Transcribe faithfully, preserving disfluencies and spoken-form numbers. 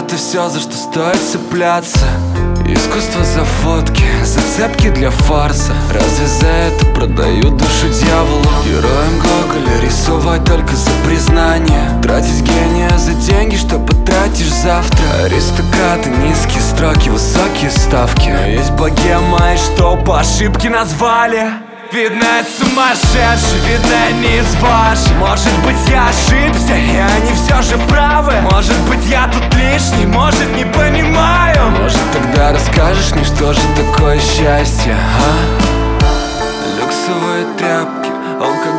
это все, за что стоит цепляться. Искусство за фотки, зацепки для фарса. Разве за это продают душу дьяволу? Героем Гоголя рисовать только за признание, тратить гения за деньги, что потратишь завтра. Аристократы, низкие строки, высокие ставки. Но есть богема, и что по ошибке назвали. Видно, я сумасшедший, видно, я не из ваших. Может быть, я ошибся, и они все же правы. Может быть, я тут лишний, может, не понимаю. Может, тогда расскажешь мне, что же такое счастье, а? Люксовые тряпки, алкоголь.